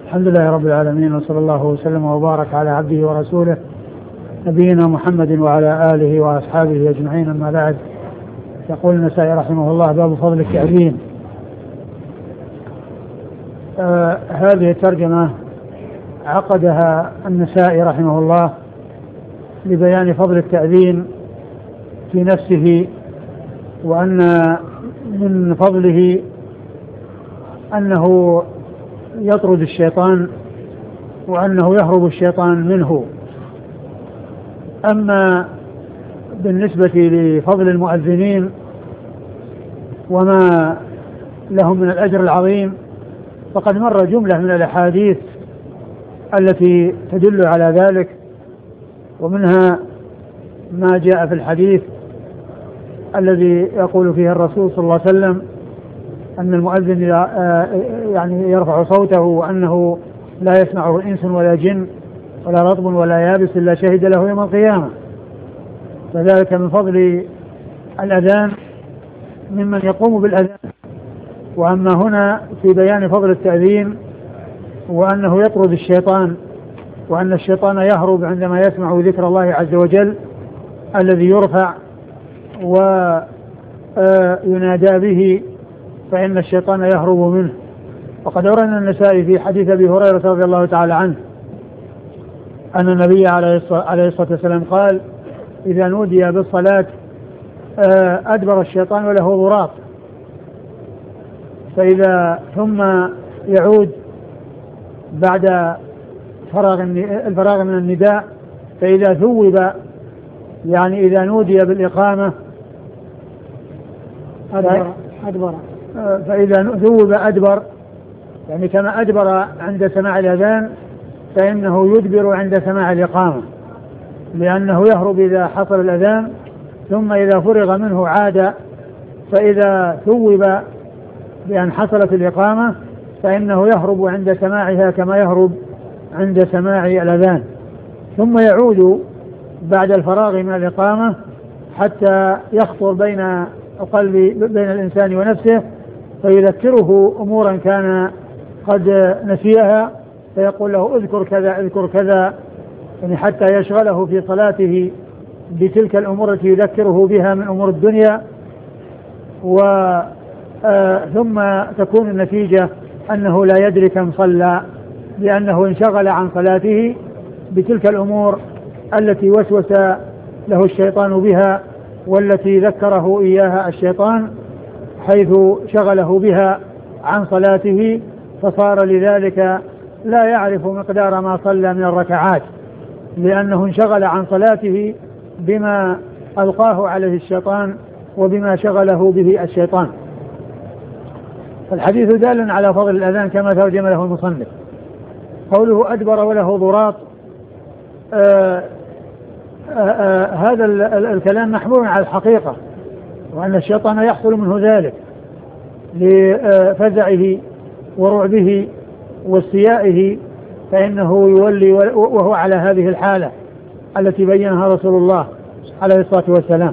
الحمد لله رب العالمين، وصلى الله وسلم وبارك على عبده ورسوله نبينا محمد وعلى آله وأصحابه أجمعين، أما بعد. يقول النسائي رحمه الله: باب فضل التأذين. هذه الترجمة عقدها النسائي رحمه الله لبيان فضل التأذين في نفسه، وأن من فضله أنه يطرد الشيطان وأنه يهرب الشيطان منه. أما بالنسبة لفضل المؤذنين وما لهم من الأجر العظيم، فقد مر جملة من الأحاديث التي تدل على ذلك، ومنها ما جاء في الحديث الذي يقول فيه الرسول صلى الله عليه وسلم أن المؤذن يعني يرفع صوته وأنه لا يسمعه إنس ولا جن ولا رطب ولا يابس إلا شهد له يوم القيامة. فذلك من فضل الأذان ممن يقوم بالأذان. وأما هنا في بيان فضل التأذين وأنه يطرد الشيطان، وأن الشيطان يهرب عندما يسمع ذكر الله عز وجل الذي يرفع وينادى به، فإن الشيطان يهرب منه. وقد أورد النسائي في حديث أبي هريرة رضي الله تعالى عنه أن النبي عليه الصلاة والسلام قال: إذا نودي بالصلاة أدبر الشيطان وله ضراط، فإذا ثم يعود بعد الفراغ من النداء، فإذا ثوب يعني إذا نودي بالإقامة أدبر، فإذا ثوب أدبر، يعني كما أدبر عند سماع الأذان فإنه يدبر عند سماع الإقامة، لأنه يهرب إذا حصل الأذان، ثم إذا فرغ منه عاد، فإذا ثوب بأن حصلت الإقامة فإنه يهرب عند سماعها كما يهرب عند سماع الأذان، ثم يعود بعد الفراغ من الإقامة حتى يخطر بين الإنسان ونفسه، فيذكره أمورا كان قد نسيها، فيقول له اذكر كذا اذكر كذا، يعني حتى يشغله في صلاته بتلك الأمور التي يذكره بها من أمور الدنيا. ثم تكون النتيجة أنه لا يدري كم صلى، لأنه انشغل عن صلاته بتلك الأمور التي وسوس له الشيطان بها، والتي ذكره إياها الشيطان حيث شغله بها عن صلاته، فصار لذلك لا يعرف مقدار ما صلى من الركعات، لأنه انشغل عن صلاته بما ألقاه عليه الشيطان وبما شغله به الشيطان. فالحديث دال على فضل الأذان كما ترجم له المصنف. قوله أدبر وله ضراط، هذا الكلام محمول على الحقيقة، وأن الشيطان يحصل منه ذلك لفزعه ورعبه واستيائه، فإنه يولي وهو على هذه الحالة التي بينها رسول الله عليه الصلاة والسلام.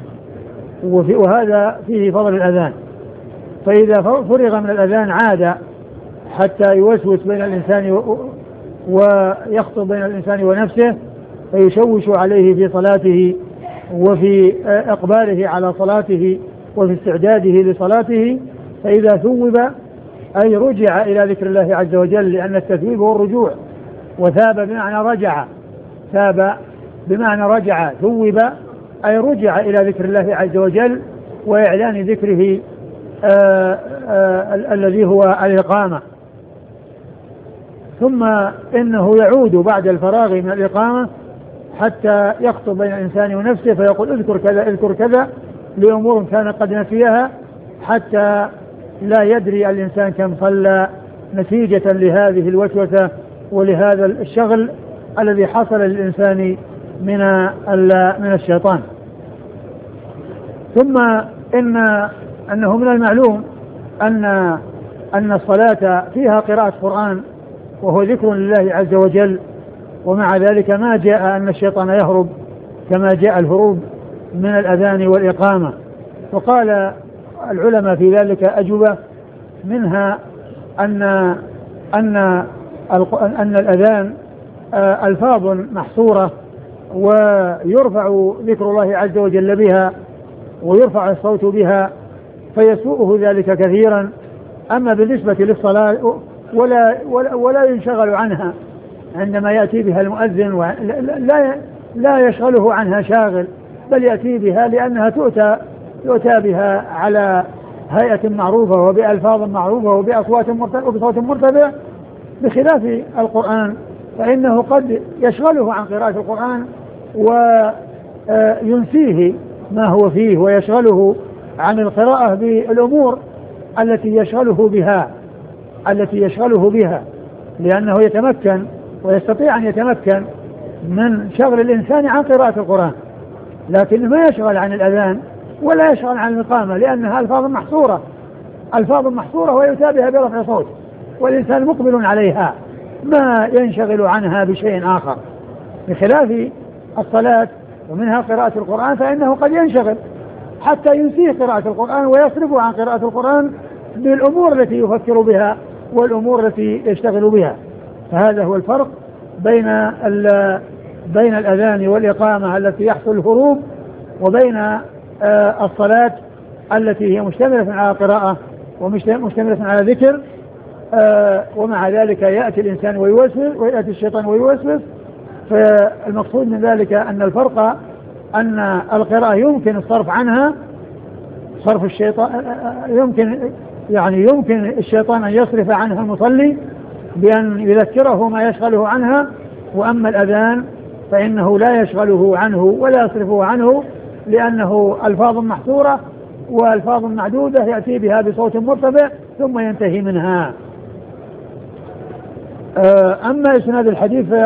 وهذا فيه فضل الأذان. فإذا فرغ من الأذان عاد حتى يوسوس بين الإنسان ويخطب بين الإنسان ونفسه، فيشوش عليه في صلاته وفي إقباله على صلاته وفي استعداده لصلاته. فإذا ثوب أي رجع إلى ذكر الله عز وجل، لأن التثويب هو الرجوع، وثاب بمعنى رجع، ثاب بمعنى رجع، ثوب أي رجع إلى ذكر الله عز وجل وإعلان ذكره الذي هو الإقامة. ثم إنه يعود بعد الفراغ من الإقامة حتى يخطب بين الإنسان ونفسه، فيقول اذكر كذا اذكر كذا، لأمور كان قد نسيها، حتى لا يدري الإنسان كم صلى، نتيجة لهذه الوسوسة ولهذا الشغل الذي حصل للإنسان من الشيطان. ثم أنه من المعلوم أن الصلاة فيها قراءة قرآن وهو ذكر لله عز وجل، ومع ذلك ما جاء أن الشيطان يهرب كما جاء الهروب من الأذان والإقامة. وقال العلماء في ذلك أجوبة، منها أن أن الأذان ألفاظ محصورة ويرفع ذكر الله عز وجل بها ويرفع الصوت بها فيسوءه ذلك كثيرا. أما بالنسبة للصلاة ولا ينشغل عنها عندما يأتي بها المؤذن لا يشغله عنها شاغل، بل يأتي بها لأنها يؤتى بها على هيئة معروفة وبألفاظ معروفة وبصوت مرتفع، بخلاف القرآن فإنه قد يشغله عن قراءة القرآن وينسيه ما هو فيه ويشغله عن القراءة بالأمور التي يشغله بها لأنه يتمكن ويستطيع أن يتمكن من شغل الإنسان عن قراءة القرآن، لكن ما يشغل عن الأذان ولا يشغل عن الإقامة لأنها ألفاظ محصورة ويؤتى بها برفع صوت والإنسان مقبل عليها ما ينشغل عنها بشيء آخر، بخلاف الصلاة ومنها قراءة القرآن فإنه قد ينشغل حتى ينسيه قراءة القرآن ويصرف عن قراءة القرآن بالأمور التي يفكر بها والأمور التي يشتغل بها. فهذا هو الفرق بين الأذان والإقامة التي يحصل الهروب وبين الصلاة التي هي مشتملة على قراءة ومشتملة على ذكر، ومع ذلك يأتي الإنسان ويوسوس ويأتي الشيطان ويوسوس. فالمقصود من ذلك أن الفرق أن القراءة يمكن الصرف عنها، صرف الشيطان يمكن الشيطان أن يصرف عنها المصلي بأن يذكره ما يشغله عنها، وأما الأذان فإنه لا يشغله عنه ولا يصرفه عنه لأنه ألفاظ محصورة وألفاظ معدودة يأتي بها بصوت مرتفع ثم ينتهي منها. أما إسناد الحديث